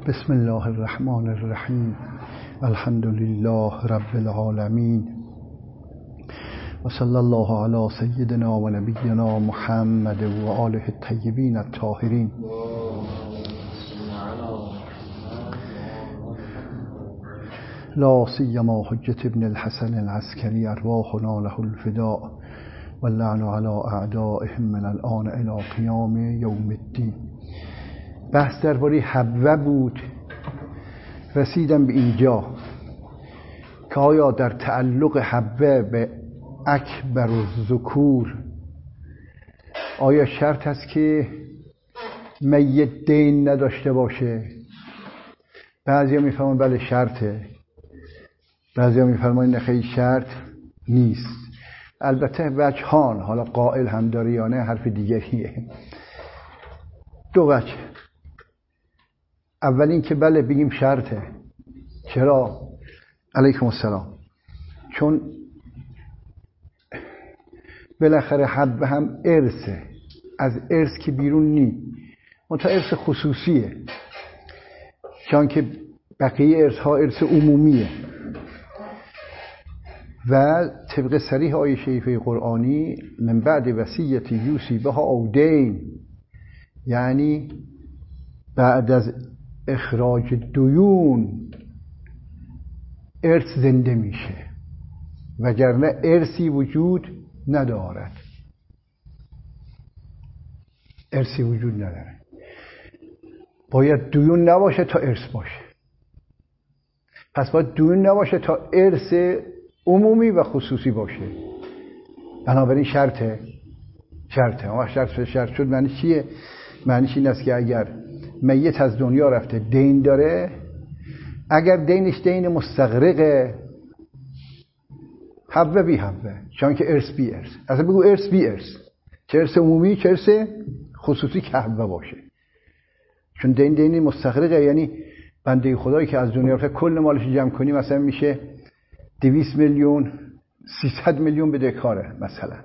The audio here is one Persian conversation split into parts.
بسم الله الرحمن الرحیم. الحمد لله رب العالمین و صلی الله علی سیدنا و نبینا محمد و آله الطیبین الطاهرین. لا سیما حجة ابن الحسن العسکری ارواحنا له الفداء واللعن على اعدائهم من الآن الى قیام یوم الدین. بحث درباره حبوه بود. رسیدم به اینجا که آیا در تعلق حبوه به اکبر الذکور آیا شرط است که میت دین نداشته باشه؟ بعضیا میفهمن بله شرطه، بعضیا میفرمایند نه خیلی شرط نیست. البته وجهان، حالا قائل هم داره یا نه حرف دیگریه. دو وجه. اول این که بله بگیم شرطه. چرا؟ علیکم السلام. چون بالاخره حب هم ارثه، از ارث که بیرون نی، منتها ارث خصوصیه، چون که بقیه ارث ها ارث عمومیه. و طبق صریح آیه شریفه قرآنی من بعد وصیت یوصی بها او دین، یعنی بعد از اخراج دیون ارث زنده میشه، وگرنه ارثی وجود ندارد. ارثی وجود نداره. باید دیون نباشه تا ارث باشه. پس باید دیون نباشه تا ارث عمومی و خصوصی باشه. بنابراین شرطه. اما شرط شد معنی چیه؟ معنیش این است که اگر میت از دنیا رفته دین داره، اگر دینش دین مستغرقه، حبه بی حبه، چون که ارث بی ارث. اصلا بگو ارث بی ارث، چه ارث عمومی چه ارث خصوصی که حبه باشه. چون دین مستغرقه، یعنی بنده خدایی که از دنیا رفته کل مالش جمع کنی مثلا میشه 200 میلیون 300 میلیون بدهکاره مثلا.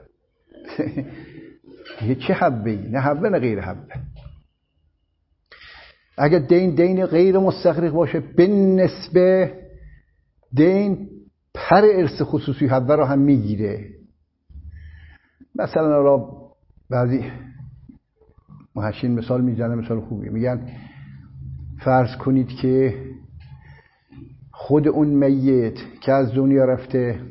دیگه چه حبه ای؟ نه حبه نه غیر حبه. اگر دین غیر مستغرق باشه، به نسبه دین پر ارث خصوصی حبه رو هم میگیره. مثلا را بعضی محشین مثال میزنه، مثال خوبیه. میگن فرض کنید که خود اون میت که از دنیا رفته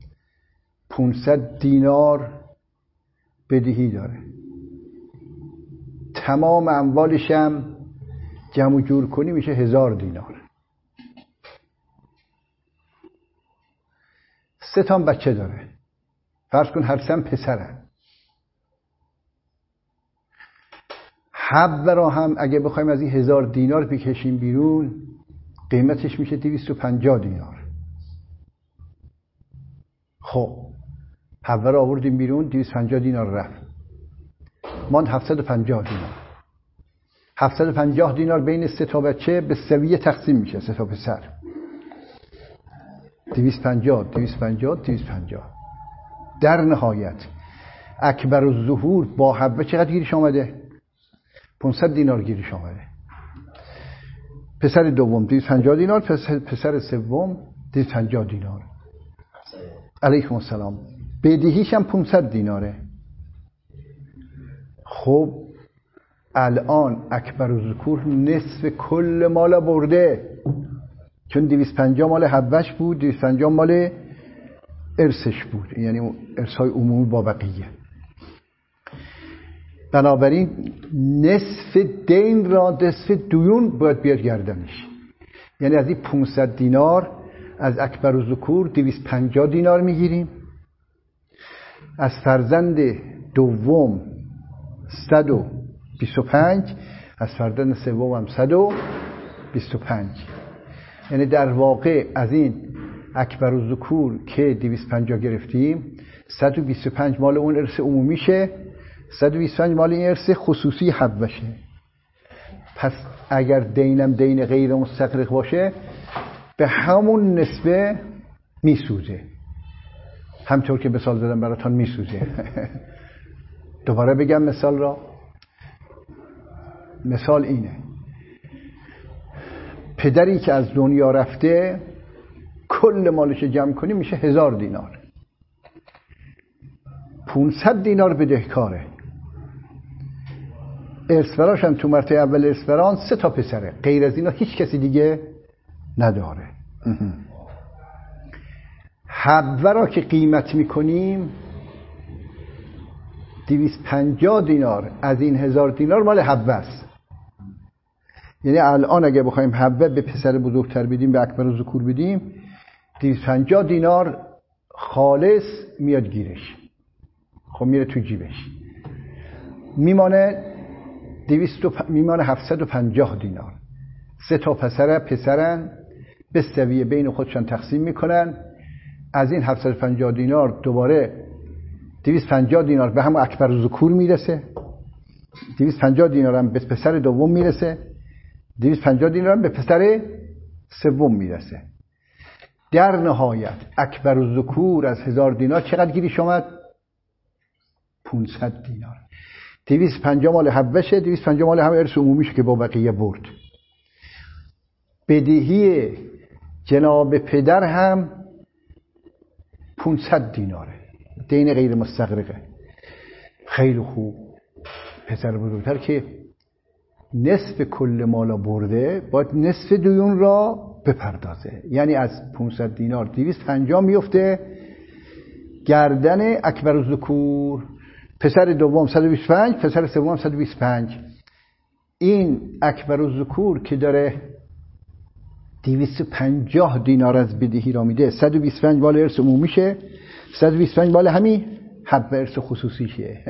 500 دینار بدهی داره، تمام اموالش هم جمع جور کنی میشه 1000 دینار. 3 تا بچه داره، فرض کن هر سه پسرن. حب را هم اگه بخوایم از این 1000 دینار بکشیم بیرون، قیمتش میشه 250 دینار. خب حب را آوردیم بیرون، 250 دینار رفت، ماند 750 دینار. 750 دینار بین 3 تا بچه به سویه تقسیم میشه، 3 تا پسر. 250. در نهایت اکبر الظهور با حبه چقدر گیرش آمده؟ 500 دینار گیرش آمده. پسر دوم 250 دینار، پسر سوم 250 دینار. علیکم السلام. بدهیش هم 500 دیناره. خب الان اکبر الذکور نصف کل مال برده، چون 250 مال حبش بود، 250 مال ارثش بود، یعنی ارث‌های عمومی با بقیه. بنابراین نصف دین را، نصف دیون باید بیاد گردنش. یعنی از این 500 دینار از اکبر الذکور 250 دینار میگیریم، از فرزند دوم 125، از فرزند سوم هم 125. یعنی در واقع از این اکبر الذکور که 250 گرفتیم، 125 مال اون ارث عمومیشه، 125 مال این ارث خصوصی حب بشه. پس اگر دینم دین غیر مستغرق باشه، به همون نسبه میسوزه، همطور که مثال زدم براتون میسوزه. دوباره بگم مثال را. مثال اینه: پدری که از دنیا رفته کل مالش جمع کنی میشه 1000 دینار. 500 دینار بدهکاره. ارثبراش هم تو مرتبه اول ارثبران 3 تا پسره، غیر از اینا هیچ کسی دیگه نداره. حبه را که قیمت میکنیم 250 دینار از این 1000 دینار مال حبه است. یعنی الان اگه بخوایم حبه به پسر بزرگتر بدیم، به اکبر الذکور بدیم، 250 دینار خالص میاد گیرش، خب میره تو جیبش، میمانه 750 دینار. 3 تا پسرن به سویه بین خودشان تقسیم میکنن. از این 750 دینار دوباره 250 دینار به همون اکبر الذکور میرسه، 250 دینار هم به پسر دوم میرسه، 250 دینار هم به پسر سوم میرسه. در نهایت اکبر الذکور از 1000 دینار چقدر گیریش اومد؟ 500 دینار. 250 مال حبشه، 250 مال هم ارث عمومیشه که با بقیه برد. بدهی جناب پدر هم 500 دیناره، دین غیر مستغرقه. خیلی خوب. پسر بزرگتر که نصف کل مالا برده باید نصف دیون را بپردازه، یعنی از 500 دینار 250 میفته گردن اکبر الذکور، پسر دوم 125، پسر سوم 125. این اکبر الذکور که داره 250 دینار از بدهی را میده، 125 مال ارث عمومیشه، 125 مال همین حب ارث خصوصیشه.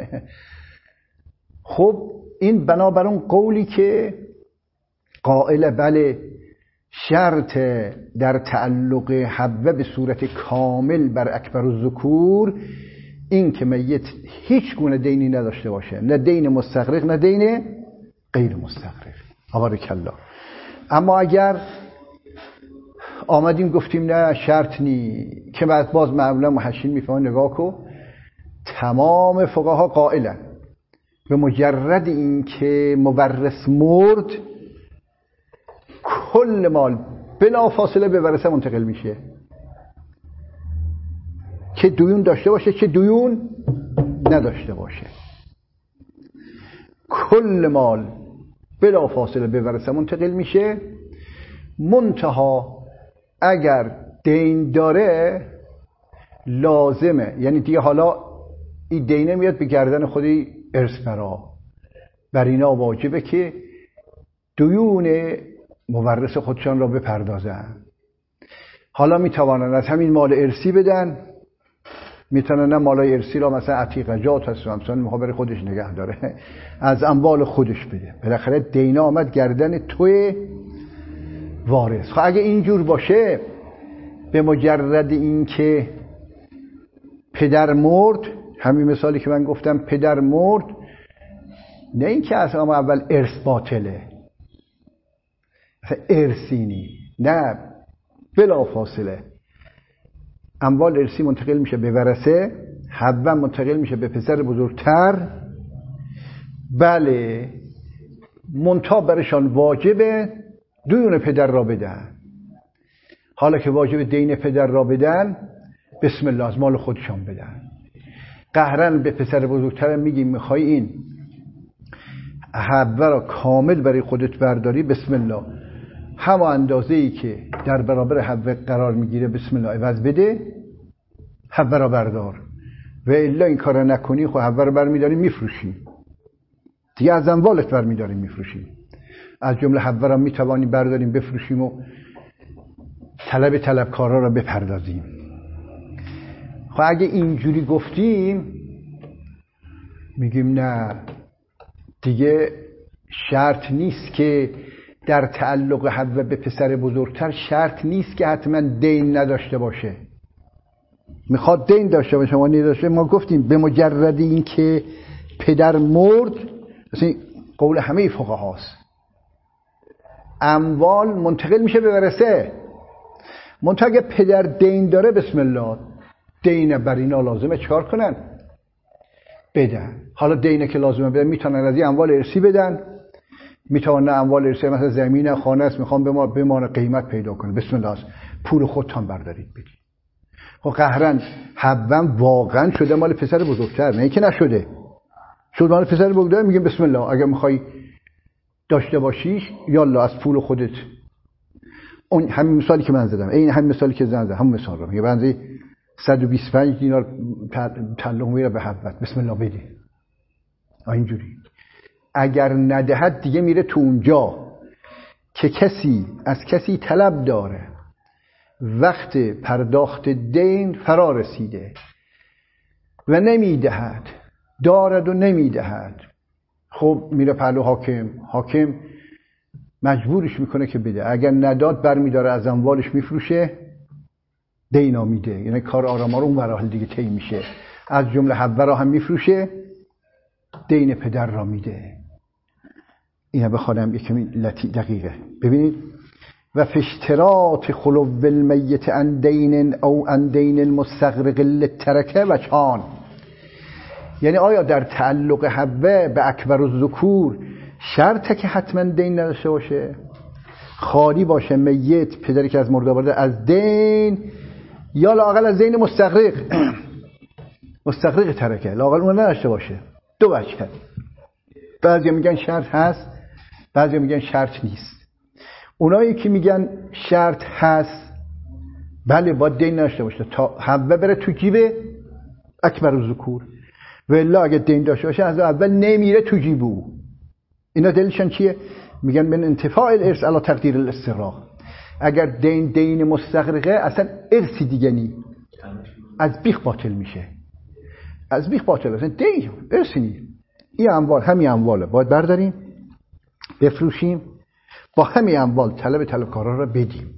خب این بنابر اون قولی که قائل بله شرط در تعلق حبه به صورت کامل بر اکبر الذکور این که میت هیچ گونه دینی نداشته باشه، نه دین مستغرق نه دین غیر مستغرق. بارک الله. اما اگر آمدیم گفتیم نه شرط نی، که بعد باز معمولا محشین میفهمن نگاه کو تمام فقها قائلن به مجرد این که مورث مرد کل مال بلا فاصله به ورثه منتقل میشه، چه دیون داشته باشه چه دیون نداشته باشه، کل مال بلا فاصله به ورثه منتقل میشه. منتها اگر دین داره لازمه، یعنی دیگه حالا این دینه میاد به گردن خودی ارثبرا، بر اینا واجبه که دیون مورث خودشان را بپردازن. حالا میتوانن از همین مال ارثی بدن، میتونن مالای ارثی را مثلا عتیقجات هست مثلا مخابر خودش نگه داره، از اموال خودش بده. بالاخره دینا آمد گردن توی وارث. خب اگه اینجور باشه به مجرد این که پدر مرد، همین مثالی که من گفتم پدر مرد، نه این که اصلا اول ارث باطله، ارثینی نه، بلا فاصله اموال ارثی منتقل میشه به ورثه، حبه منتقل میشه به پسر بزرگتر. بله منتها برشان واجبه دیون پدر را بدن. حالا که واجب دین پدر را بدن، بسم الله از مال خودشان بدن. قهرن به پسر بزرگتر میگیم میخوای این حبه را کامل برای خودت برداری، بسم الله همه اندازه‌ای که در برابر حبه قرار میگیره بسم الله عوض بده، حبه را بردار. و الا این کار نکنی خب حبه را برمیداریم میفروشیم دیگه، از اموالت برمیداریم میفروشیم. از جمله حبه را میتوانیم برداریم بفروشیم و طلبکارا را بپردازیم. خب اگه اینجوری گفتیم میگیم نه دیگه شرط نیست که در تعلق حبه به پسر بزرگتر شرط نیست که حتما دین نداشته باشه. میخواد دین داشته باشه ما نداشته، ما گفتیم به مجرد این که پدر مرد، مثلا قول همه فقهاست، اموال منتقل میشه به ورثه. منتها اگه پدر دین داره بسم الله دین بر اینا لازمه چکار کنن؟ بدن. حالا دینه که لازمه بدن میتونن از این اموال ارثی بدن، میتونه اموال ارثی مثلا زمین خانه است میخوام به ما قیمت پیدا کنه، بسم الله است، پول خودتان بردارید بدید. خب قهرن حبم واقعا شده مال پسر بزرگتر، نه اینکه نشده، شد مال پسر بزرگتر. میگم بسم الله، اگه میخوای داشته باشیش یالا از پول خودت. اون همین مثالی که من زدم، این همین مثالی که زدم، همون مثال رو میگه بنزی 125 دینار تعلق میره به حبت، بسم الله بده. اینجوری اگر ندهد دیگه میره تو اونجا که کسی از کسی طلب داره، وقت پرداخت دین فرا رسیده و نمیدهد، دارد و نمیدهد، خب میره پهلو حاکم مجبورش میکنه که بده. اگر نداد برمیداره از اموالش میفروشه، دینا میده. یعنی کار آراما رو اون مراحل دیگه طی میشه، از جمله حبه را هم میفروشه، دین پدر را میده. اینا بخوانم یکمی دقیقه ببینید. و فشترات خلو المیت عن دین او عن دین المستغرق للترکه و چان. یعنی آیا در تعلق حبه به اکبر الذکور شرطه که حتما دین نداشته باشه، خالی باشه میت پدری که از مرده آورده از دین، یا لااقل از دین مستغرق ترکه، لااقل اون نداشته باشه؟ دو وجه. بعضی میگن شرط هست، بعضی میگن شرط نیست. اونایی که میگن شرط هست، بله باید دین نداشته باشه تا حبه بره تو جیب اکبر الذکور، ولی اگه دین داشته باشه از اول نمیره تو جیب او. اینا دلیلشون چیه؟ میگن من انتفاع الارث علی تقدیر الاستغراق. اگر دین مستغرقه اصلا ارثی دیگه نی، از بیخ باطل میشه، از بیخ باطل. اصلا دین ارثی نی. این اموال همین امواله باید برداریم بفروشیم، با همین اموال طلبکارا را بدیم.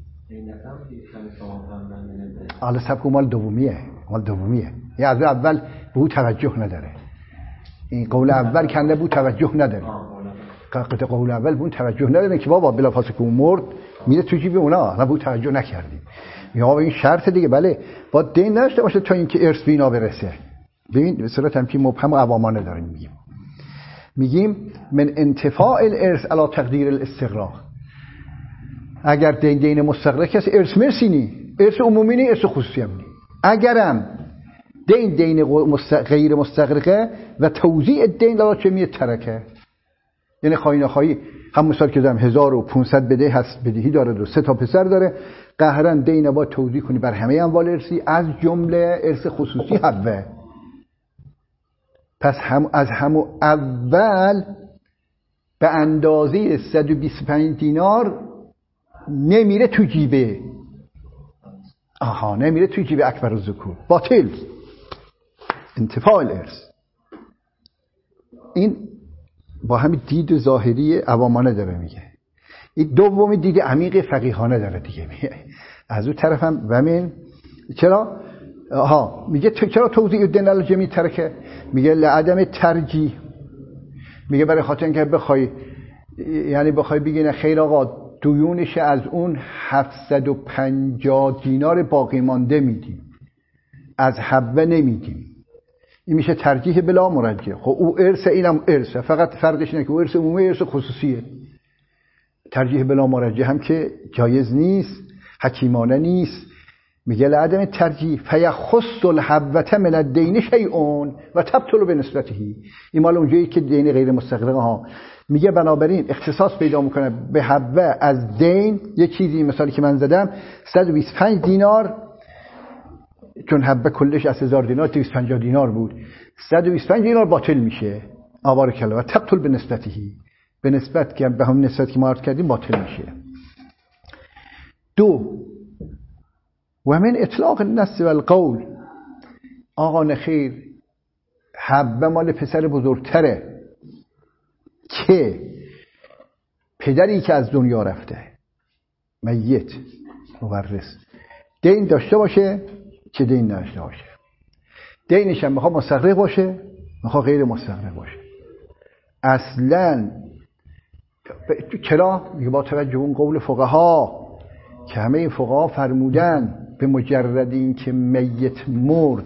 حالا سبک مال دومیه. یه از اول به او توجه نداره. این قول اول کنده بود توجه نداره. قول اول به اون توجه نداره که بابا بلافاصله که اون مرد میره تو جیب اونا، نه به اون توجه نکردیم. میگه این شرط دیگه، بله با دین نداشته باشه تا اینکه ارث به اینا برسه. ببین به صورت هم که مبهم و عوامانه داریم میگیم من انتفاع الارث علی تقدیر الاستغراق. اگر دین مستغرق کسی ارث مرسی نی، ارث عمومی نی، ارث خصوصی هم نی. اگرم دین غیر مستغرقه و توزیع دین لا چه ترکه، یعنی خواهی نخواهی هم مثال که زدم 1500 بده هست، بدهی داره و 3 تا پسر داره، قهرن دین با توزیع کنی بر همه اموال ارثی از جمله ارث خصوصی حبه. پس از همون اول به اندازه 125 دینار نمیره تو جیبه. نمیره تو جیب اکبر الذکور، باطل، انتفاع الارث. این با همین دید ظاهری عوامانه داره میگه. این دومی دید عمیق فقیهانه داره دیگه میگه. از اون طرف هم ومن چرا میگه چرا توزیع دین علی جمیع ترکه؟ میگه لعدم ترجیح. میگه برای خاطر اینکه بخوای بگی نه خیر آقا دیونش از اون 750 دینار باقی مانده میدیم، از حبه نمیدیم، این میشه ترجیح بلا مرجح. خب او ارث، اینم ارث، فقط فرقش اینه که او ارث عمومی، ارث خصوصیه. ترجیح بلا مرجح هم که جایز نیست، حکیمانه نیست. میگه لعدم ترجیح فیخص الحبه من الدین شیء و تبطل بنسبته. این مال اونجایی که دین غیر مستغرقه ها. میگه بنابراین اختصاص پیدا میکنه به حبه از دین. یه چیزی مثالی که من زدم 125 دینار، چون حبه کلش از 1000 دینار 250 دینار بود، 125 دینار باطل میشه. آوار کلا و تبطل بنسبته، به نسبت که به همون نسبت که ما عرض کردیم باطل میشه. 2 و من اطلاق النص و القول. آقا نخیر حبه مال پسر بزرگتره که پدری که از دنیا رفته میت مورث دین داشته باشه که دین نداشته باشه. دینش هم میخواد مستغرق باشه، میخواد غیر مستغرق باشه. اصلا چرا؟ میگه با توجه اون قول فقها که همه این فقها فرمودن به مجرد این که میت مرد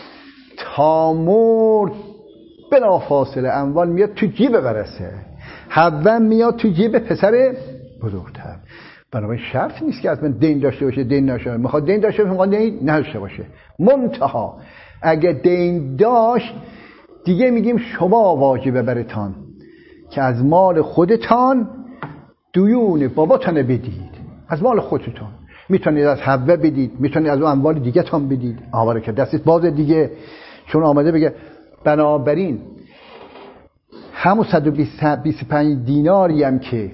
تا مرد بلا فاصله اموال میاد تو جیب برسه. حوا میاد تو جیب پسر بزرگتر. بنابراین شرط نیست که حتما دین داشته باشه، دین نشه. میخواد دین داشته باشه، میخواد دین نداشته باشه. منتها اگه دین داشت دیگه میگیم شما واجبه برتان که از مال خودتان دیون باباتان بدید. از مال خودتان میتونید از حوا بدید، میتونید از اون اموال دیگه تان بدید. آواره که دستت باز دیگه، چون آمده بگه بنابراین همون 125 دیناری هم که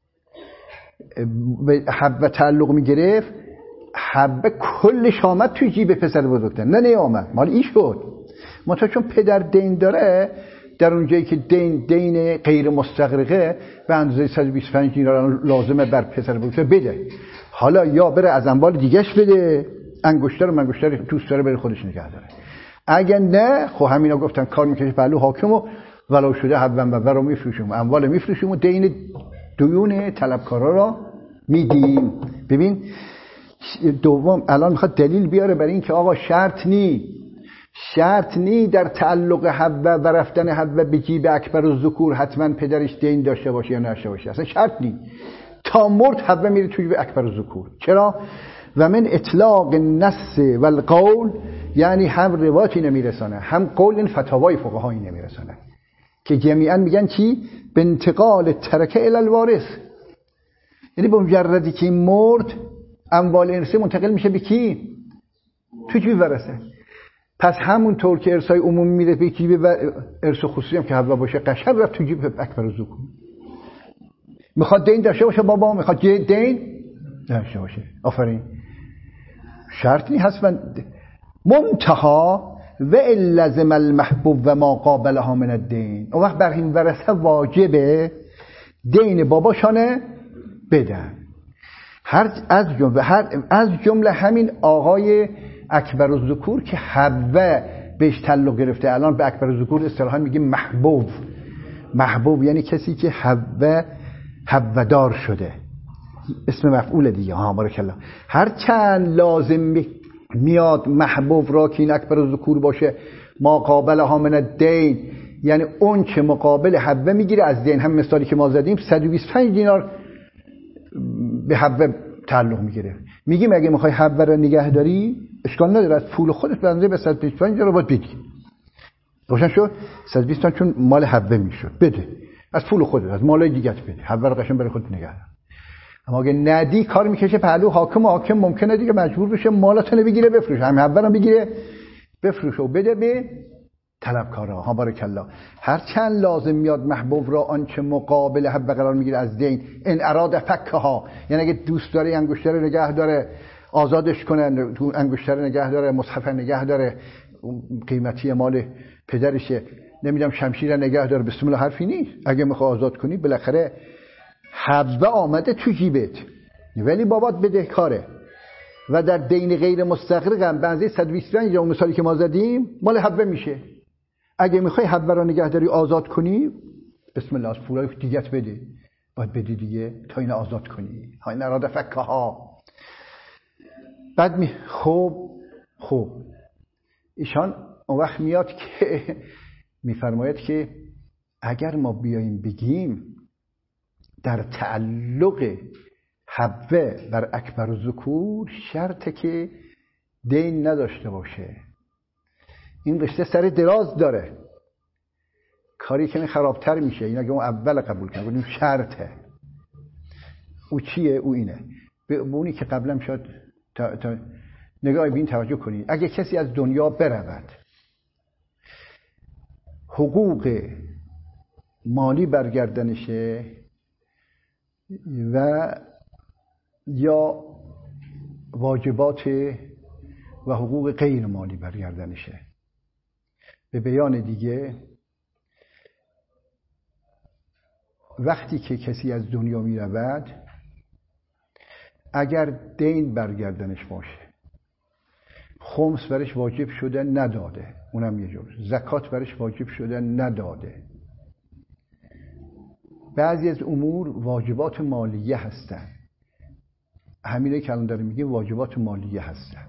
به حوا تعلق میگرفت، حوا کلش آمد توی جیب پسر بزرگتر، نه آمد مال این شد. منتها چون پدر دین داره، در اون جایی که دین غیر مستغرقه به اندازه 125 دینار لازمه بر پسر بزرگتر بده. حالا یا بره از اموال دیگهش بده، انگشتر دوست داره بره خودش نگه داره. اگه نه خب همینا گفتن کار میکنه پهلو حاکم و ولو شده حوا و رو میفروشیم، اموال میفروشیم و دیون طلبکارا را میدیم. ببین دوم الان میخواد دلیل بیاره برای این که آقا شرط نی در تعلق حوا و رفتن حوا به جیب اکبر و ذکور حتما پدرش دین داشته باشه یا نداشته باشه. اصلا شرط نی. تا مرد حوا میره توی جیب اکبر و ذکور. چرا؟ و من اطلاق النص و القول، یعنی هم روایتی نمیرسانه هم قول، این فتاوای فقهایی نمیرسانه که جمیعا میگن چی؟ به انتقال ترکه الی الوارث. یعنی به مجردی که مرد اموال ارثی منتقل میشه به کی؟ تو جیب ورثه. پس همونطور که ارثای عمومی میره به جیب ارث خصوصی هم که حوا باشه قشنگ رفت تو جیب اکبر و ذکور. میخواد دین داشته باشه بابا، میخواد دین داشته باشه. آفرین. شرط نی حتما. منتها و لازم المحبوب و ما قابلها من الدین، اون وقت بر این ورثه واجبه دین باباشانه بدن. از جمله همین آقای اکبر الذکور که حوا بهش تعلق گرفته. الان به اکبر الذکور اصطلاحاً میگیم محبوب یعنی کسی که حوا دار شده، اسم مفعول دیگه. بارک الله. هر چند لازم میاد محبوب را که این اکبر الذکور باشه ما قابلها من الدین، یعنی اون که مقابل حوا میگیره از دین. هم مثالی که ما زدیم 125 دینار به حوا تعلق میگیره. میگیم اگه میخوای حوا را نگه داری اشکال نداره، از پول خودت به اندازه 125 دینار باید بدی. روشن شد؟ 120 چون مال حوا میشد بده، از پول خودت، از مالای دیگه‌ت بده. حوا را قشنگ برای خودت نگه دار. اما اگه ندی کار میکشه پهلو حاکم ممکنه دیگه مجبور بشه مالاتونو بگیره بفروشه، همین حوا رو بگیره بفروشه و بده به طلبکارا. بارک الله. هر چند لازم میاد محبوب را آنچه مقابل حوا قرار میگیره از دین، ان اراد فکها، یعنی اگه دوست داره انگشتر نگه داره آزادش کنه، تو انگشتر نگه داره، مصحف نگه داره، قیمتی مال پدرشه، نمیدونم شمشیر نگه داره، بسم الله حرفی نیست. اگه میخوای آزاد کنی بالاخره حوا آمده تو جیبت ولی بابات بدهکاره و در دین غیر مستغرق هم به اندازه 125 اون مثالی که ما زدیم مال حوا میشه. اگه میخوای حوا رو نگهداری آزاد کنی بسم الله، از پولای دیگت بده، باید بدی دیگه تا این آزاد کنی. ها این اراده فکها. بعد خوب ایشان اون وقت میاد که میفرماید که اگر ما بیاییم بگیم در تعلق حوا بر اکبر و ذکور شرطه که دین نداشته باشه، این رشته سر دراز داره، کاری که خرابتر میشه. این اگه اون اول قبول کنه بودیم شرطه، او چیه؟ او اینه. به اونی که قبلا شد تا نگاه بین توجه کنید. اگه کسی از دنیا برود حقوق مالی برگردنشه و یا واجبات و حقوق غیر مالی برگردنشه. به بیان دیگه وقتی که کسی از دنیا می رود اگر دین برگردنش باشه، خمس برش واجب شده نداده، اونم یه جور، زکات برش واجب شده نداده، بعضی از امور واجبات مالیه هستن، همینه که الان داریم میگیم واجبات مالیه هستن،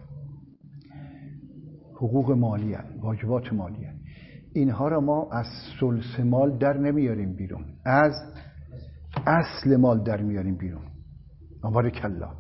حقوق مالیه، واجبات مالیه. اینها را ما از ثلث مال در نمیاریم بیرون، از اصل مال در میاریم بیرون. بارکالله.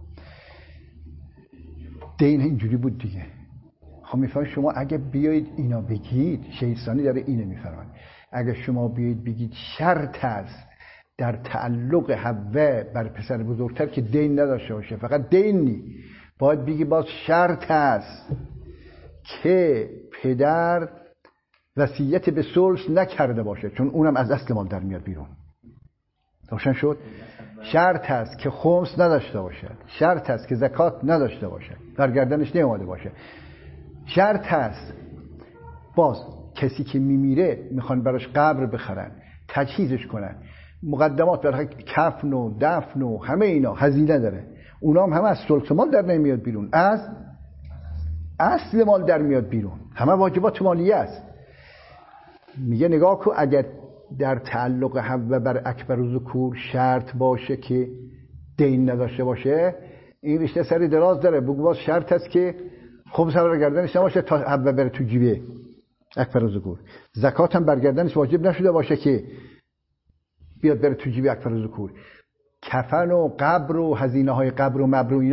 دین اینجوری بود دیگه. خب میفهمید شما اگه بیایید اینا بگید، شیطانی داره اینو میفرماید، اگه شما بیایید بگید شرط است در تعلق حوا بر پسر بزرگتر که دین نداشته باشه، فقط دین نی، باید بگی باز شرط است که پدر وصیت به ثلث نکرده باشه، چون اونم از اصل مال در میاد بیرون. روشن شد؟ شرط است که خمس نداشته باشه، شرط است که زکات نداشته باشه، برگردنش نیامده باشه، شرط است باز کسی که میمیره میخوان براش قبر بخرن، تجهیزش کنن، مقدمات برای کفن و دفن و همه اینا هزینه داره، اونا هم همه از ثلث مال در نمیاد بیرون، از اصل مال در میاد بیرون، همه واجبات مالیه است. میگه نگاه کن اگر در تعلق حوا بر اکبر و ذکور شرط باشه که دین نداشته باشه، این رشته سری دراز داره. بگو باز شرط هست که خمس هم برگردنش نباشه تا حوا بره تو جیبه اکبر و ذکور، زکات هم برگردنش واجب نشده باشه که بیاد بره تو جیبه اکبر و ذکور، کفن و قبر و هزینه های قبر و مبر و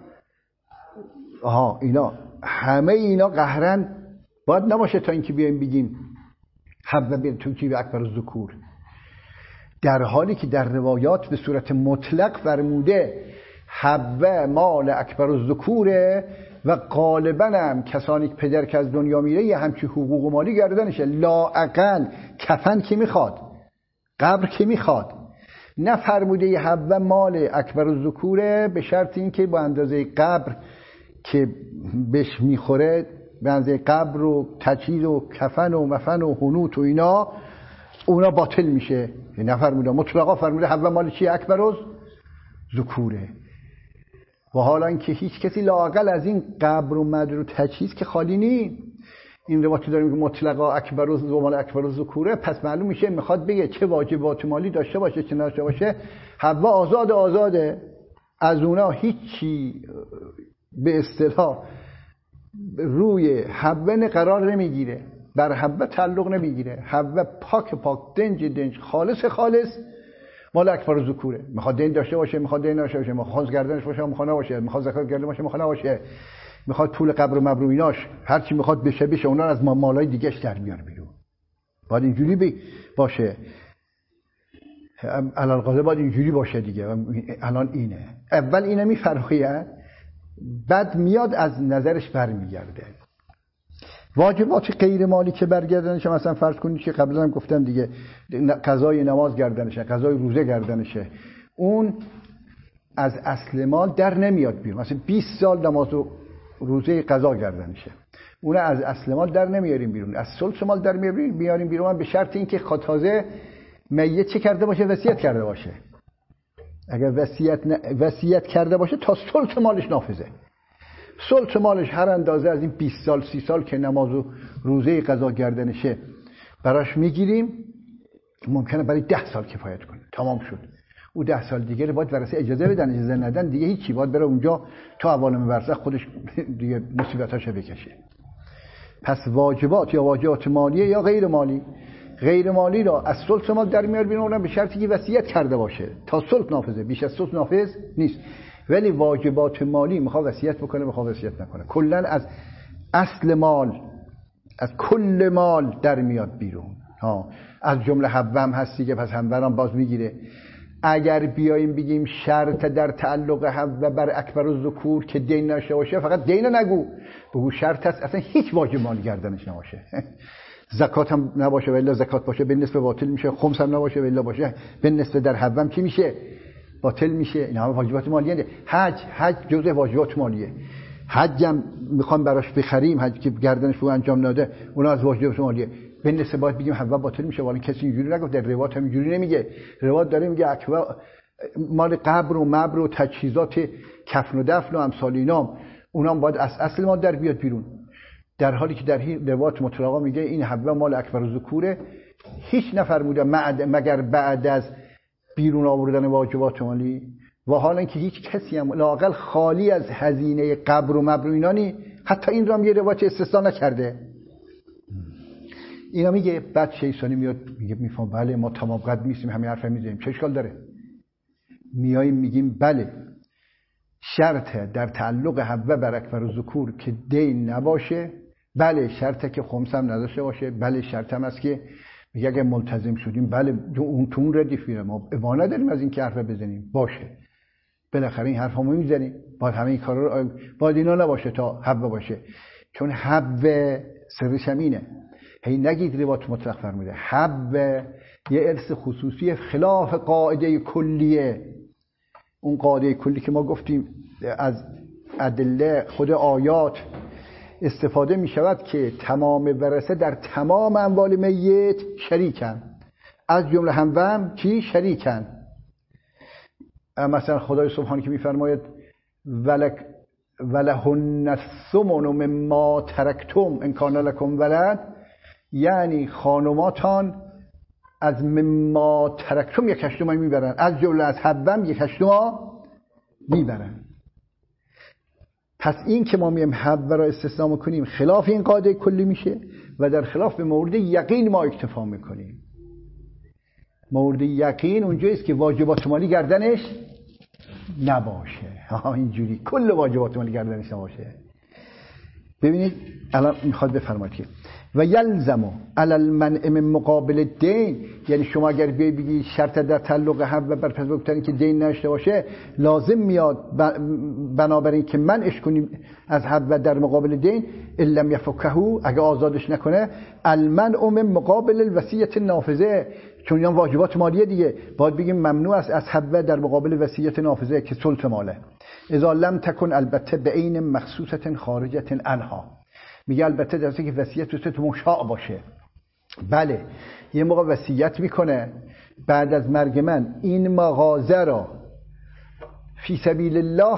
اینا همه اینا قهرن باید نباشه تا اینکه بیایم بگیم حوا بره تو جیبه اکبر و ذکور، در حالی که در روایات به صورت مطلق فرموده حوا مال اکبر و ذکوره و غالبا هم کسانی که پدر که از دنیا میره یه همچی حقوق و مالی گردنشه، لااقل کفن که میخواد، قبر که میخواد. نه فرموده ی حوا مال اکبر و ذکوره به شرط اینکه با اندازه قبر که بهش میخوره، به اندازه قبر و تجهیز و کفن و مفن و حنوط و اینا، اونا باطل میشه. نه فرموده، مطلقا فرموده حوا مال چی؟ اکبر و ذکوره. و حالا اینکه هیچ کسی لااقل از این قبر و مدر و تجهیز که خالی نی. این روایت داریم که مطلقا اکبر و مال اکبر و ذکوره، پس معلوم میشه میخواد بگه چه واجبات مالی داشته باشه چه نداشته باشه، حوا آزاده از اونا هیچی به اصطلاح روی حوا قرار نمیگیره، بر حوا تعلق نمیگیره. حوا پاک دنج خالص مال اکبر و ذکوره. میخواد دین داشته باشه، میخواد دین نداشته باشه، میخواد گردنش باشه، میخواد نباشه، میخواد زکات گردن باشه، میخواد نباشه، میخواد پول قبر و مبر و ایناش هر چی میخواد بشه اونا از مالای دیگه‌اش در میاره بیرون. باید اینجوری باشه، الان باید اینجوری باشه دیگه. الان اینه، اول اینه میفرماید، بعد میاد از نظرش برمیگرده. واجبات غیر مالی که برگردنشه، مثلا فرض کنید که قبلا هم گفتم دیگه، قضای نماز گردنشه، قضای روزه گردنشه، اون از اصل مال در نمیاد بیرون. مثلا 20 سال نماز و روزه قضا گردنشه، اون از اصل مال در نمیاریم بیرون، از ثلث مال در میاریم بیرون، به شرط اینکه تازه میت چه کرده باشه؟ وصیت کرده باشه. اگر وصیت کرده باشه تا ثلث مالش نافذه. ثلث مالش هر اندازه از این 20 سال 30 سال که نماز و روزه قضا گردنشه براش میگیریم، ممکنه برای 10 سال کفایت کنه، تمام شد. او 10 سال دیگه رو باید ورثه اجازه بدن، اجازه ندن دیگه هیچی، باید بره اونجا تا عوالم برزخ خودش دیگه مصیبتاشو بکشه. پس واجبات یا واجبات مالیه یا غیر مالی، غیر مالی را از ثلث مال در میار بیرون، به شرطی که وصیت کرده باشه تا ثلث نافذه، بیش از ثلث نافذ نیست. ولی واجبات مالی میخواد وصیت بکنه، میخواد وصیت نکنه، کلا از اصل مال، از کل مال در میاد بیرون. از جمله حوا هم هستی که پس حوا باز میگیره. اگر بیایم بگیم شرط در تعلق حوا بر اکبر و ذکور که دین نشه باشه، فقط دین نگو، بگو شرط هست اصلا هیچ واجب مالی گردنش نباشه. زکات هم نباشه و الا زکات باشه به نسبت باطل میشه، خمس هم نباشه و الا باشه به نسبت در حوا هم چی میشه؟ باطل میشه. اینا همه واجبات مالیه. حج جزء واجبات مالیه. حج هم میخوام براش بخریم، حج که گردنش رو انجام ناده، اونا از واجبات مالیه. به نسبت باید بگیم حوا باطل میشه، ولی کسی اینجوری نگفت، در روایات هم اینجوری نمیگه. روایات داره میگه اکبر مال قبر و مبر و تجهیزات کفن و دفن و امثال اینا، اونا هم باید از اصل مال در بیاد بیرون. در حالی که در روایات مطلقا میگه این حوا مال اکبر و ذکوره، هیچ نفرموده مگر بعد از بیرون آوردن واجبات مالی. و حالا اینکه هیچ کسی هم لااقل خالی از هزینه قبر و مبر و اینانی، حتی این را هم یه روایت استثنا نکرده. اینا میگه بعد شیطانی میاد میگه میفهم بله ما تمام قد نیستیم، همین حرفا میزنیم، چه اشکال داره؟ میاییم میگیم بله شرطه در تعلق حوه بر اکبر و ذکور که دین نباشه، بله شرطه که خمس هم نداشته باشه، بله شرط هم است که میگه اگه ملتزم شدیم بله اون تو اون ردیف میره، ما ابا نداریم از این که حرف بزنیم، باشه بالاخره این حرف همو میزنیم، باید همه این کارا رو باید اینا نباشه تا حوه باشه، چون حوه سرش همینه. هی نگید روایت مطلق فرموده حوه یه ارث خصوصی خلاف قاعده کلیه. اون قاعده کلی که ما گفتیم از ادله خود آیات استفاده می شود که تمام ورثه در تمام اموال میت شریکن، از جمله هم چی شریکن. مثلا خدای سبحانه که می فرماید ولهن الثمن مما ترکتم ان کان لکم ولد، یعنی خانماتان از مما ترکتم یک هشتم میبرن، از جمله از حبم یک هشتم میبرن. پس این که ما میم حبه را استثناء میکنیم خلاف این قاعده کلی میشه و در خلاف به مورد یقین ما اکتفا میکنیم. مورد یقین اونجایی است که واجبات مالی گردنش نباشه، اینجوری کل واجبات مالی گردنش نباشه. ببینید الان میخواد بفرماید که و یلزم علی المنع من مقابل الدین، یعنی شما اگر بگی شرط در تعلق حوه بر پس بگذارین که دین نشته باشه، لازم میاد بنابراین که منعش کنیم از حوه در مقابل دین، الا لم یفکه، اگه آزادش نکنه، المنع من مقابل الوصیت نافذه، چون اینا واجبات مالیه دیگه، باید بگیم ممنوع است از حوه در مقابل وصیت نافذه که ثلث ماله. اذا لم تکن البته به عین مخصوصه خارجه عنها، میگه البته در صورتی که وصیت دوست مشاع باشه. بله یه موقع وصیت میکنه بعد از مرگ من این مغازه را فی سبیل الله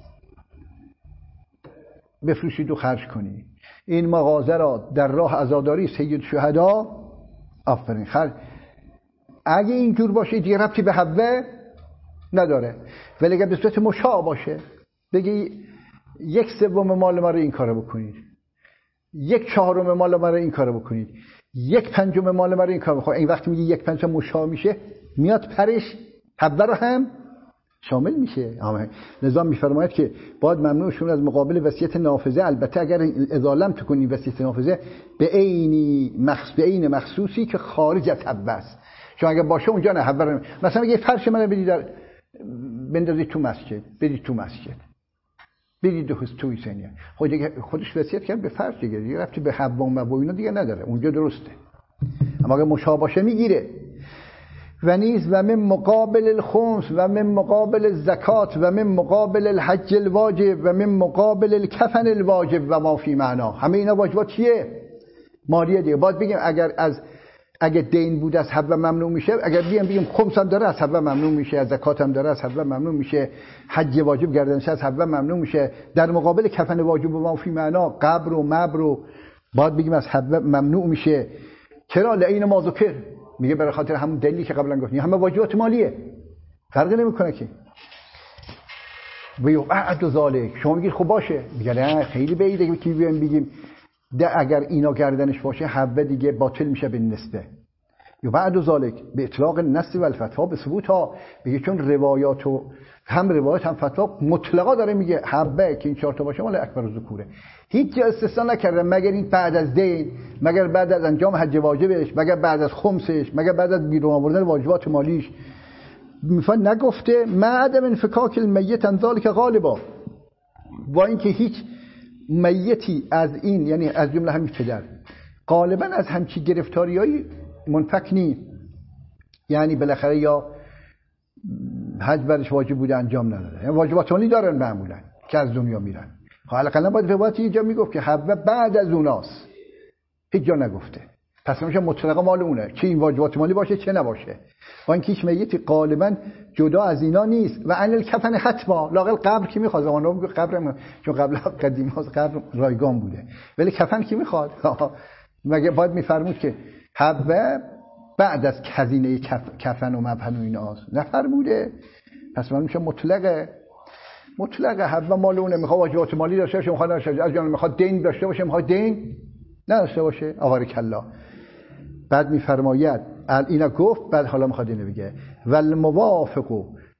بفروشید و خرج کنید، این مغازه را در راه عزاداری سید شهدا آفرین خرج. اگه اینجور باشه دیگه ربطی به حوه نداره. ولی اگه به صورت مشاع باشه، بگی 1/3 مال ما رو این کارو بکنید، 1/4 مال ما رو این کارو بکنید، 1/5 مال ما رو این کارو بکنید، این وقتی میگه 1/5 مشاع میشه، میاد پرش حوه رو هم شامل میشه. نظام میفرماید که باید ممنوعشون از مقابل وصیت نافذه، البته اگر اذا لم تکن وصیت نافذه به عین مخصوصی که خارج از حوه است، چون اگه باشه اونجا نه حوه. مثلا میگه فرش منو بدید بندازید تو مسجد، بدید تو مسجد، بدید تو حسینیه، خودش وصیت کرد به فرش دیگه رفتی به حوا و اینا دیگه نداره، اونجا درسته. اما اگه مشابهه میگیره. و نیز و من مقابل الخمس و من مقابل الزکات و من مقابل الحج الواجب و من مقابل الکفن الواجب و ما فی معنا، همه اینا واجبات چیه؟ مالیه دیگه. باید بگیم اگه دین بود از حوه ممنوع میشه، اگر بگیم خمس هم داره از حوه ممنوع میشه، از زکات هم داره از حوه ممنوع میشه، حج واجب گردنش از حوه ممنوع میشه، در مقابل کفن واجب و ما فی معنا قبر و مبر رو باید بگیم از حوه ممنوع میشه. چرا؟ لعین ما ذکر، میگه برای خاطر همون دلیلی که قبلا گفتیم، همه واجبات مالیه، فرقی نمیکنه که. و یبعد ذالک، شما میگید خب باشه، میگه نه خیلی بعیده که بگیم اگر اینا گردنش باشه حوه دیگه باطل میشه به نسبه. یبعد ذالک به اطلاق النص و الفتوا به ثبوتها، میگه چون روایات و هم روایات هم فتوا مطلقا داره میگه حوه که این 4 تا باشه مال اکبر و ذکوره، هیچ جا استثنا نکرده مگر این بعد از دین، مگر بعد از انجام حج واجبش، مگر بعد از خمسش، مگر بعد از بیرون آوردن واجبات مالیش. میفهم نگفته ما عدم انفکاک المیت عن ذلک غالبا، با اینکه هیچ میتی از این، یعنی از جمله همین پدر، غالبا از همچی گرفتاریایی منفک نیست، یعنی بالاخره یا حج برش واجب بوده انجام نداده، یعنی واجبات مالی دارن معمولا که از دنیا میرن. حالا باید روایت اینجا میگفت که حوه بعد از اوناست، هیچ جا نگفته، پس میشه مطلقا مال اونه، چه این واجبات مالی باشه چه نباشه. با اینکه هیچ میتی غالبا جدا از اینا نیست. و عن الکفن حتما، لااقل قبر کی میخواد؟ زمانو میگه قبر، چون قبل قدیم ها قبر رایگان بوده، ولی کفن کی میخواد؟ مگه باید میفرمود که حوه بعد از هزینه کفن و مبهن و ایناست؟ نفرموده. پس من میشه مطلقه حوه مال اونه، میخواد واجبات مالی داشته باشه، میخواد نشه، از جان میخواد دین داشته باشه، میخواد دین نداشته باشه. آوارک الله. بعد میفرماید اینا گفت، بعد حالا میخواد اینو بگه والموافق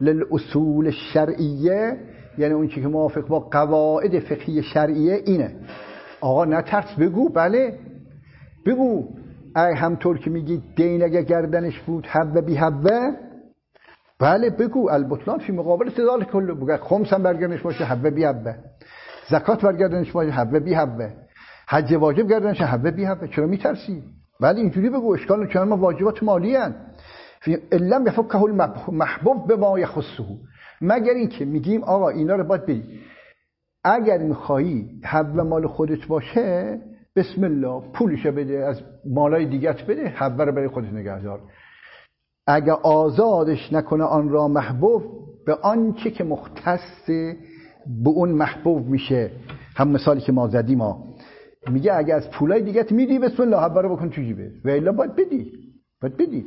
للاصول الشرعیه، یعنی اون چی که موافق با قواعد فقهی شرعیه اینه. آقا نترس، بگو بله بگو. ای همطور که میگی دین اگه گردنش بود حبه بی حبه، بله بگو. البطلان فی مقابل ذلک کله، بگو خمس هم برگردنش باشه حبه بی حبه، زکات برگردنش باشه حبه بی حبه، حج واجب گردنش حبه بی حبه. چرا میترسی؟ بله اینجوری بگو. اشکال چون ما واجبات مالی ان فی علم یفکه المحبوب به ما یخصه، مگر این که میگیم آقا اینا رو باید بدی. اگر میخوایی حبه مال خودت باشه بسم الله پولش بده، از مالای دیگت بده، حبه رو برای خودت نگهدار. اگر آزادش نکنه آن را محبوب به آنچه که مختص به اون محبوب میشه، هم مثالی که ما زدیم ما میگه اگر از پولای دیگت میدی بسم الله حبه رو بکن تو جیبه، و الا باید بدی.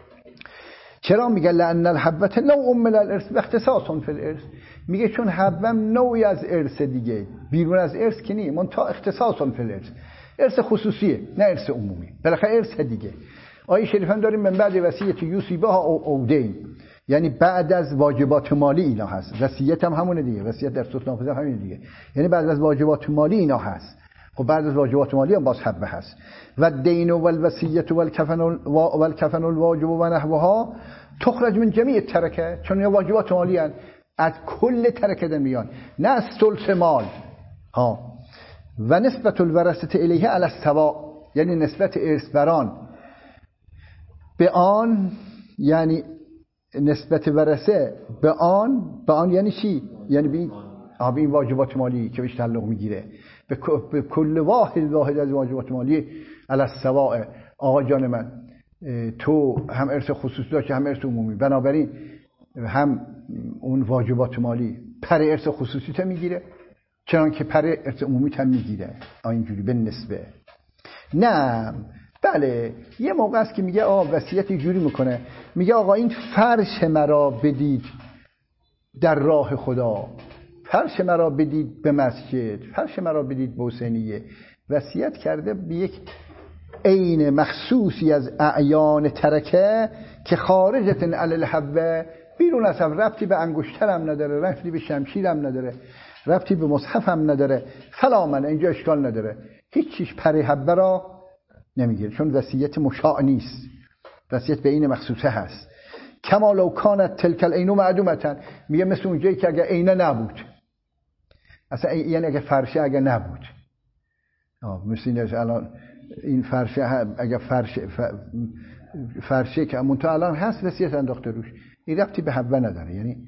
چرا؟ میگه لأن الحبة نوع من الارث و اختصاص فی الارث، میگه چون حبه نوعی از ارث دیگه، بیرون از ارث که نیست، من تا اختصاص فی الارث، ارث خصوصیه نه ارث عمومی، بالاخره ارث دیگه. آیه شریف هم داریم من بعد وصیت یوصی بها او دین، یعنی بعد از واجبات مالی اینا هست. وصیت هم همونه دیگه، وصیت در صورت نافذه همین دیگه، یعنی بعد از واجبات مالی اینا هست. خب بعد از واجبات مالی هم باز حبه هست. و دین و الوصیت و الکفن الواجب و نحوها تخرج من جمیع ترکه، چون اینا واجبات مالی هست، از کل ترکه در میان، نه از ثلث مال ها. و نسبت الورثه الیه علی السواء، یعنی نسبت ارث بران به آن، یعنی نسبت ورثه به آن یعنی چی؟ یعنی به این واجبات مالی که بهش تعلق میگیره، به کل واحد از واجبات مالی علی السواء. آقا جان من تو هم ارث خصوصی داشتی هم ارث عمومی، بنابراین هم اون واجبات مالی پر ارث خصوصی تا میگیره چنان که پر ارث عمومی تا میگیره. اینجوری به نسبه. نه بله یه موقع است که میگه آقا وصیت اینجوری میکنه، میگه آقا این فرش مرا بدید در راه خدا، فرش مرا بدید به مسجد، فرش مرا بدید به حسینیه. وصیت کرده به یک عین مخصوصی از اعیان ترکه که خارجت علی الحبه، بیرون از هم، ربطی به انگشتر هم نداره، ربطی به شمشیر هم نداره، ربطی به مصحف هم نداره، فلا من اینجا اشکال نداره، هیچ چیز پر حبه را نمیگیره، چون وصیت مشاع نیست، وصیت به عین مخصوصه هست. کما لو کانت تلک العین معدومه، میگه مثل اونجایی که اگه عینه نبود، اصلا یعنی اگه فرشه اگه نبود، مثل این الان این فرشه اگه فرشه که منتها الان هست وصیت انداخته روش، این ربطی به حبه نداره، یعنی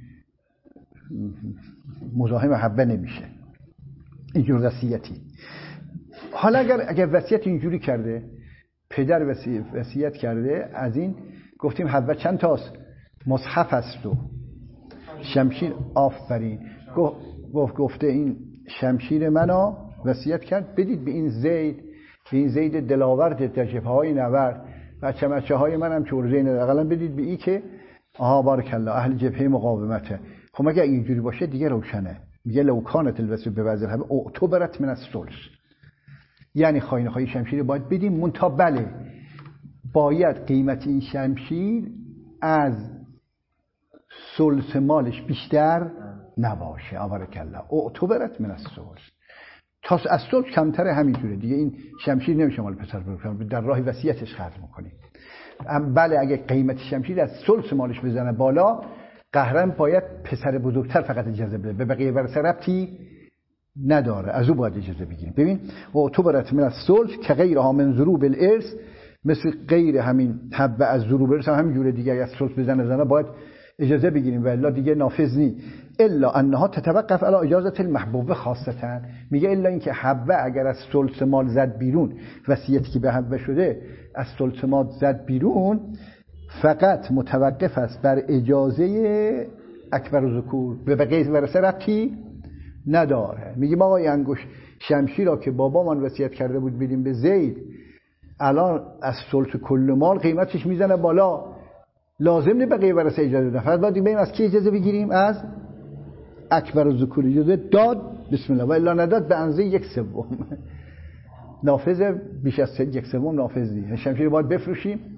مزاحم حبه نمیشه اینجور وصیتی. حالا اگر وصیت اینجوری کرده، پدر وصیت کرده از این، گفتیم حبه چند تاست؟ مصحف است و شمشیر. آفرین. گفته این شمشیر منو وصیت کرد بدید به این زید دلاورد در جبهه‌های نبرد، بچه‌های منم چورزین اقلا بدید به این که آها بارک الله اهل جبهه مقاومته. خب مگه اینجوری باشه دیگه روشنه. میگه لو کانت الوصیه به وزر حبه اعتبرت من الثلث، یعنی خواهی شمشیر باید بدیم، منتها بله باید قیمت این شمشیر از ثلث مالش بیشتر نباشه. بارک الله اعتبرت من الثلث، تا از ثلث کمتره همینجوره دیگه، این شمشیر نمیشه مال پسر بروفن، در راه وصیتش خرج میکنیم. بله اگه قیمت شمشیر از ثلث مالش بزنه بالا، قهرن باید پسر بزرگتر فقط اجازه بده، به بقیه ورثه ربطی نداره، از او باید اجازه بگیریم. ببین و تو برات من از ثلث که غیرها من ضروب الارث، مثل غیر همین حبه از ضروب الارث هم همین جوره دیگه، از ثلث بزنه باید اجازه بگیریم و الا دیگه نافذ نی. الا انها تتوقف علی اجازه المحبوب خاصتا، میگه الا اینکه حبه اگر از ثلث مال زد بیرون، وصیتی که به حبه شده از ثلث مال زد بیرون، فقط متوقف است بر اجازه اکبر الذکور، به بقیه ورثه ربطی نداره. میگیم آقای انگوش شمشیر را که بابامان وصیت کرده بود بدیم به زید، الان از ثلث کل مال قیمتش میزنه بالا، لازم نه بقیه ورثه اجازه بدن، فقط باید ببینیم از کی اجازه بگیریم، از اکبر الذکور اجازه داد بسم الله، و الا نداد به اندازه 1/3 نافذ، بیش از 1/3 نافذ نیست. شمشیر باید بفروشیم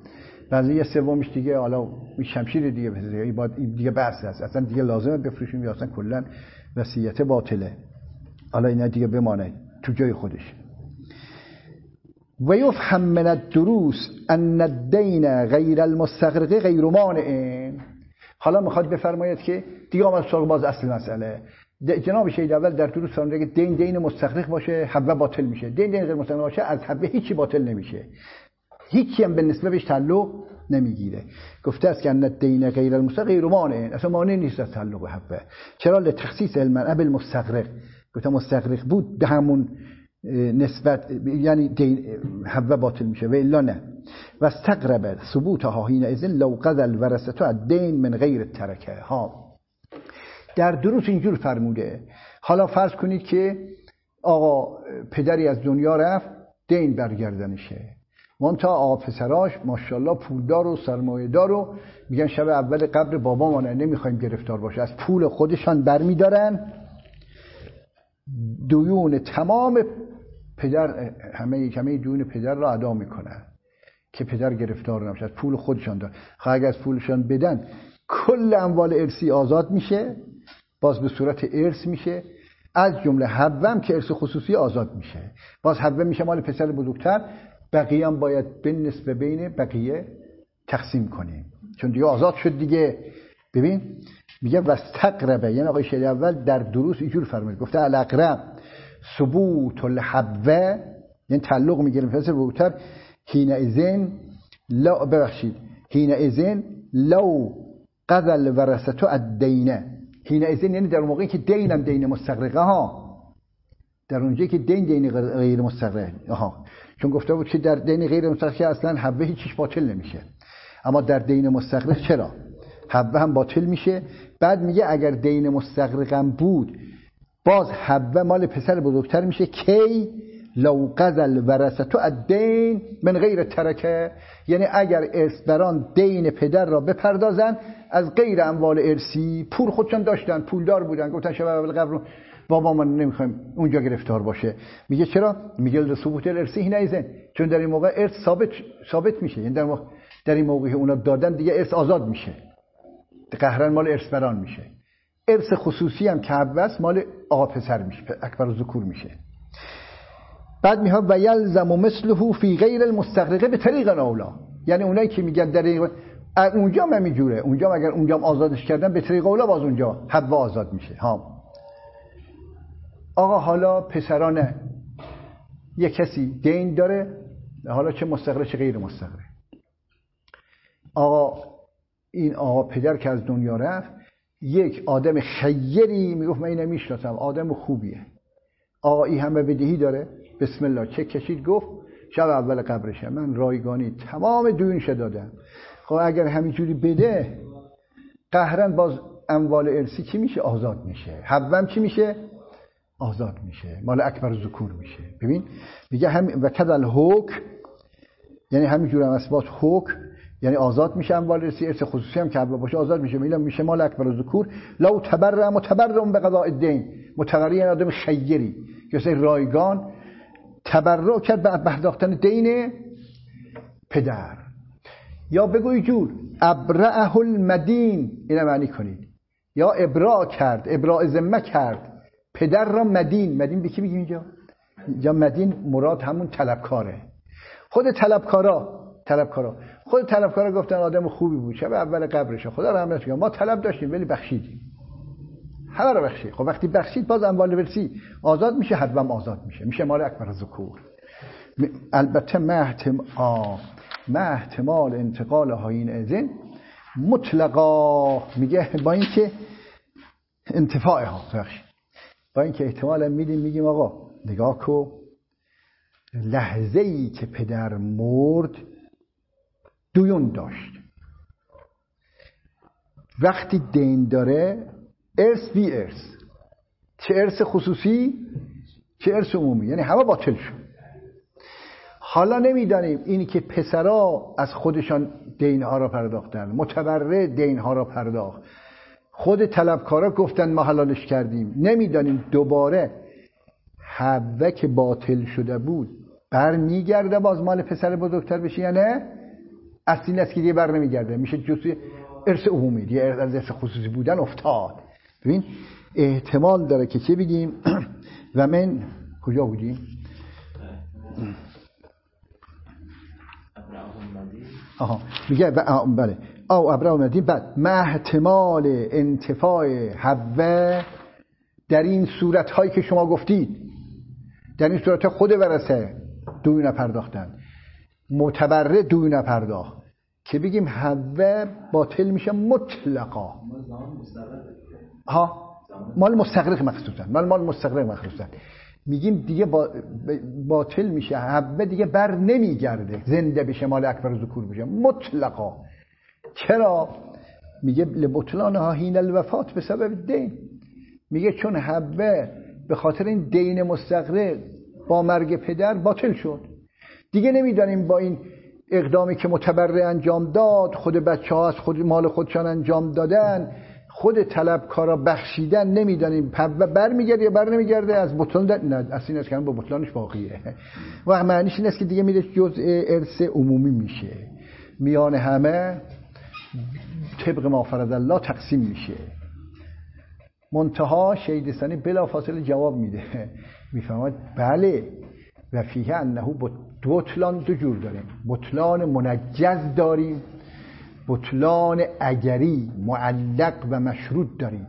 بعضی سومش دیگه حالا شمشیر دیگه بزنه دیگه بحث هست، اصلا دیگه لازمه بفروشیم یا اصلا کلا وصیت باطله. حالا اینا دیگه بمانه تو جای خودش. و یفهم من الدروس ان الدین غیر المستغرق غیر مانع. حالا میخواد بفرماید که دیگه آمد سراغ باز اصل مسئله. جناب شهید اول در دروس فرموده که دین مستغرق باشه حبه باطل میشه، دین غیر مستغرق باشه از حبه هیچی باطل نمیشه، هیچی هم به نسبه بهش تعلق نمیگیره. گفته است که ان الدین غیر المستغرق غیر مانع، اصلا مانع نیست از تعلق حبه. چرا؟ لتخصیص المنع بالمستغرق. گفته مستغرق بود به همون نسبت، یعنی دین حبه باطل میشه و الا نه. و استقرب ثبوتها حینئذ لو قضى الورثة الدین من غیر الترکه. ها در دروس اینجور فرموده. حالا فرض کنید که آقا پدری از دنیا رفت، دین برگردنشه، منتها آقا پسراش ماشاءالله پولدار و سرمایه‌دار و میگن شب اول قبر بابامون نمیخوایم گرفتار باشه، از پول خودشان برمیدارن دیون تمام پدر، همه دیون پدر را ادا میکنن که پدر گرفتار نمیشه، از پول خودشان دارن. اگه از پولشان بدن کل اموال ارثی آزاد میشه، باز به صورت ارث میشه، از جمله حبم که ارث خصوصی آزاد میشه، باز حبم میشه مال پسر بزرگتر، بقیه هم باید به نسبه بین بقیه تقسیم کنیم چون دیگه آزاد شد دیگه. ببین میگه واستقربه، یعنی آقای شهید اول در دروس اینجور فرمود، گفته الاقرب ثبوت الحبه، یعنی تعلق میگیره پسر بزرگتر، حینئذ لو قضى الورثة الدین، حینئذ یعنی در موقعی که دینم دین مستغرقه ها، در اونجایی که دین غیر مستغرقه ها، چون گفته بود که در دین غیر مستغرقه اصلا حبه هیچیش باطل نمیشه، اما در دین مستغرق چرا حبه هم باطل میشه. بعد میگه اگر دین مستغرقم بود باز حبه مال پسر بزرگتر میشه، کی لو قضى الورثة الدین من غیر ترکه، یعنی اگر ارثبران دین پدر را بپردازن از غیر اموال ارثی، پول خودشان داشتن، پولدار بودن، گفتن شب اول قبر بابا ما نمیخوایم اونجا گرفتار باشه. میگه چرا؟ میگه ثبوت الارثی حینئذ، چون در این موقع ارث ثابت میشه، یعنی در این موقع اونا دادن دیگه ارث آزاد میشه، قهرن مال ارثبران میشه. ارث خصوصی هم که عباس مال آقا پسر میشه، اکبر و ذکور میشه. بعد میها و یلزم مثله فی غیر المستغرقه به طریق اولا، یعنی اونایی که میگن در اونجا هم همینجوره، اونجا اگر اونجا هم آزادش کردن به طریق اولا باز اونجا حبه آزاد میشه. ها آقا حالا پسرانه یه کسی دین داره، حالا چه مستغرق چه غیر مستغرق، آقا این آقا پدر که از دنیا رفت، یک آدم خیری میگفت من اینو میشناسم آدم خوبیه، آقا این همه بدهی داره، بسم الله چک کشید، گفت شب اول قبرشه من رایگانی تمام دیونش دادم. خب اگر همینجوری بده قهرن باز اموال ارثی چی میشه؟ آزاد میشه. حبم چی میشه؟ آزاد میشه، مال اکبر ذکور میشه. ببین میگه هم و کذل حکم، یعنی همینجور هم اسباط حکم، یعنی آزاد میشه اموال ارثی، ارث خصوصی هم که حبه باشه آزاد میشه، میشه مال اکبر ذکور. لو تبرع متبرع بقضاء الدین، متبرع یعنی آدم خیری که رایگان تبرع کرد به پرداختن دین پدر. یا بگوی جور ابرعه المدین، اینو معنی کنید، یا ابراع کرد، ابراع ذمه کرد پدر را مدین. مدین به کی میگیم اینجا؟ یا مدین مراد همون طلبکاره. خود طلبکارا گفتن آدم خوبی بود، شب اول قبرشه، خدا رحمتش کنه، ما طلب داشتیم ولی بخشیدیم، همه رو بخشید. خب وقتی بخشید باز اموال ورثی آزاد میشه، حبم آزاد میشه مال اکبر ذکور. البته مع احتمال انتقال هاین ازن مطلقا، میگه با اینکه انتفاع ها، با اینکه احتمالا میگیم آقا نگاه کو، لحظه ای که پدر مرد دیون داشت، وقتی دین داره ارث بی ارث، چه ارث خصوصی چه ارث عمومی، یعنی همه باطل شد. حالا نمیدانیم اینی که پسرا از خودشان دینها را پرداختن، متبرع دینها را پرداخت، خود طلبکارا گفتن ما حلالش کردیم، نمیدانیم دوباره حبه که باطل شده بود برمیگرده باز مال پسر بزرگتر بشه یا نه. اصل این است که دیگه بر نمیگرده، میشه جزء ارث عمومی، دیگه از ارث خصوصی بودن افتاد. ببین احتمال داره که چه بگیم و من کجا بودیم؟ میگه بله او ابراهیم ندیم. بعد مع احتمال انتفاع حوه در این صورت هایی که شما گفتید، در این صورت خود ورثه دوی نپرداختن، متبرع دوی نپرداخت، که بگیم حوه باطل میشه مطلقا. مال مستغرق مخصوصا، مال مستغرق مخصوصا میگیم دیگه باطل میشه، حوه دیگه بر نمیگرده، زنده بشه مال اکبر ذکور بشه مطلقا. چرا؟ میگه لبطلانها حین الوفات به سبب دین. میگه چون حوه به خاطر این دین مستغرق با مرگ پدر باطل شد، دیگه نمیدانیم با این اقدامی که متبرع انجام داد، خود بچه‌ها از خود مال خودشان انجام دادن، خود طلبکارا بخشیدن، نمیدانیم برمیگرده یا بر نمیگرده از بطلان. نه اصلا این است که با بطلانش باقیه و معنیش این است که دیگه میره جزء ارث عمومی میشه، میان همه طبق ما فرض الله تقسیم میشه. منتها شیدستانی بلا فاصله جواب میده، میفهمد بله و فیه انه بطلان دو جور داریم، بطلان منجز داریم، بطلان اگری معلق و مشروط داریم.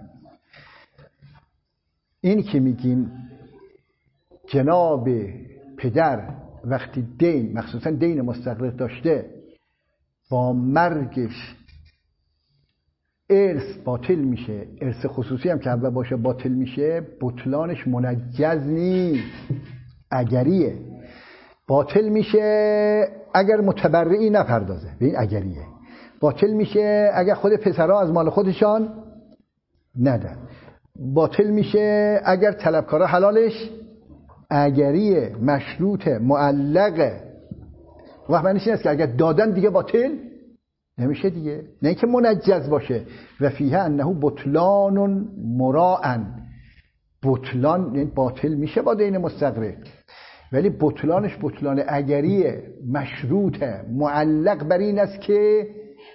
این که میگیم جناب پدر وقتی دین، مخصوصا دین مستغرق داشته، با مرگش ارث باطل میشه، ارث خصوصی هم که اول باشه باطل میشه، بطلانش منجز نیست، اگریه. باطل میشه اگر متبرعی نپردازه، به این اگریه. باطل میشه اگر خود پسرها از مال خودشان ندن. باطل میشه اگر طلبکارا حلالش، اگریه، مشروطه، معلقه. و معنیش این است که اگر دادن دیگه باطل نمیشه دیگه، نه اینکه منجز باشه. و فیه انه بطلان مراعن، بطلان یعنی باطل میشه با دین مستغرق، ولی بطلانش بطلان اگریه، مشروطه، معلق بر این است که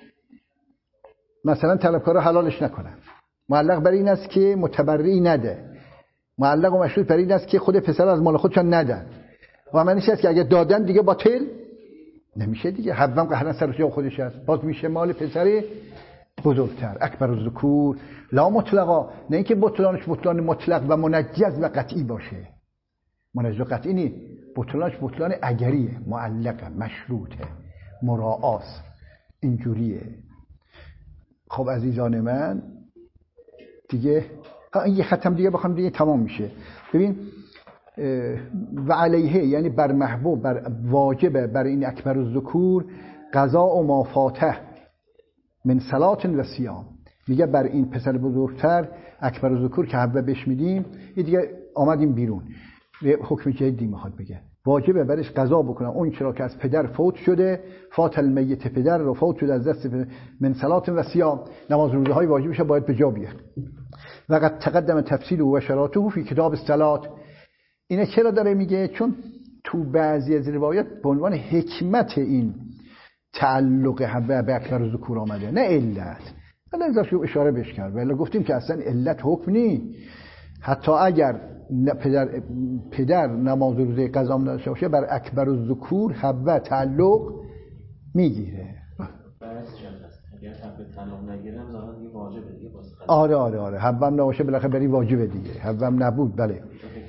مثلا طلبکارا حلالش نکنن، معلق بر این است که متبرعی نده، معلق و مشروط بر این است که خود پسر از مال خودشان ندن. و معنیش است که اگه دادن دیگه باطل نمیشه دیگه. حوام قهرن سر جای خودش است، باز میشه مال پسر بزرگتر، اکبر الذکور لا مطلقا. نه اینکه بطلانش بطلان مطلق و منجز و قطعی باشه، منجز و قطعی نیست، بطلانش بطلان اگریه، معلقه، مشروطه، مراعاست، اینجوریه. خب عزیزان من دیگه یه ختم دیگه بخوام دیگه تمام میشه. ببین و علیه یعنی بر محبوب، بر واجبه بر این اکبر الذکور قضا و ما فاته من صلات و صیام. میگه بر این پسر بزرگتر اکبر الذکور که حبه بهش میدیم، این دیگه آمدیم بیرون، حکم جدی میخواد بگه، واجبه برش قضا بکنه اون چرا که از پدر فوت شده، فات المیت، پدر رو فوت شده از دست من صلات و صیام، نماز روزه های واجبش باید به جا بیاره. و قد تقدم تفصیل و شراطه فی کتاب الصلات. اینه چرا داره میگه؟ چون تو بعضی از روایات به عنوان حکمت این تعلق حبه به اکبر الذکور آمده، نه علت. الان ازش اشاره بهش کرد، ولی گفتیم که اصلا علت حکم نی. حتی اگر پدر نماز روزه قضا نداشته باشه، بر اکبر الذکور حبه تعلق میگیره. اگر حبه تعلق نگیرم ظاهرا دیگه واجبه دیگه باز. آره حبه نباشه بالاخره بری واجبه دیگه. حبه نبود بله.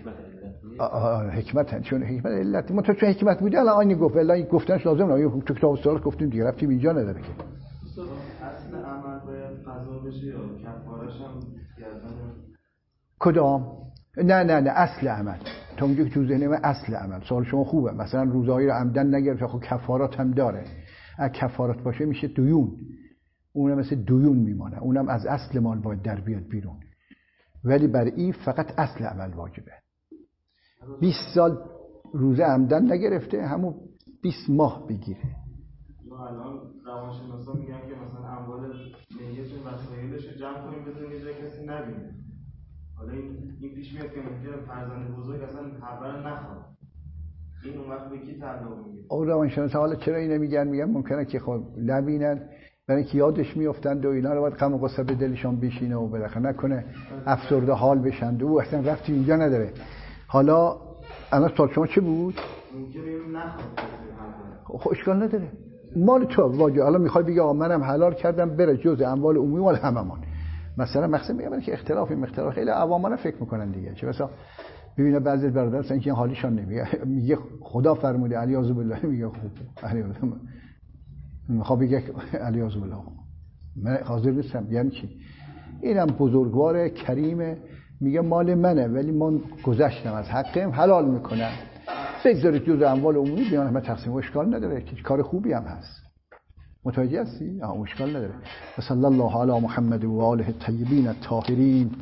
حکمت، چون حکمت علت ما، چون حکمت بوده الان آینی گفت، الان گفتنش لازم نه، تو کتاب الصلات گفتیم دیگه، رفتیم اینجا نداره که اصل عمل باید قضا بشه یا کفارش هم گردن کدام؟ نه اصل عمل. تو میگی که تو ذهن من اصل عمل. سوال شما خوبه، مثلا روزهایی رو عمدن نگرفت، خب کفارات هم داره. اگه کفارات باشه میشه دیون، اونم مثل دیون میمونه، اونم از اصل مال باید در بیاد بیرون. ولی برای این فقط اصل عمل واجبه. 20 سال روزه عمدن نگرفته، همون 20 ماه بگیره. الان روانشناسا میگن که مثلا اموال میت و وسایلش رو جمع کنیم بدون یه جای کسی نبینه. حالا این پیش میاد که ممکنه فرزند بزرگ اصلا خبر نخواد، این اون وقت به کی تعلق میگیره؟ او روانشناس حالا چرا اینو میگن ممکنه که خب نبینن، برای اینکه یادش میافتند و اینا رو باید غم و غصه به دلشون بشینه و بالاخره نکنه افسرده حال بشند. او اصلا رفتی اینجا نداره. حالا الان سوال شما چه بود؟ ممکنه نخواد. خب اشکال نداره، مال تو واجه. حالا میخوای بگی آقا منم حلال کردم بره جزء اموال عمومی مال هممون. مثلا مقصد میگم که اختلاف خیلی عوامانه فکر میکنن دیگه. چه مثلا ببینه بعضی برادر مثلا که حالیشان میگه خدا فرموده علیاذ بالله، میگه خوب علیاذ بالله، میخواد بگه علیاذ بالله من حاضر نیستم. یعنی چی؟ اینم بزرگوار کریمه، میگه مال منه ولی من گذشتم از حقم، حلال میکنم، بگذارید جزء اموال عمومی بیان همه تقسیم. اشکال نداره، کار خوبی هم هست. متوجه هستی؟ اشکال نداره. صلی الله علی محمد و آله الطیبین الطاهرین.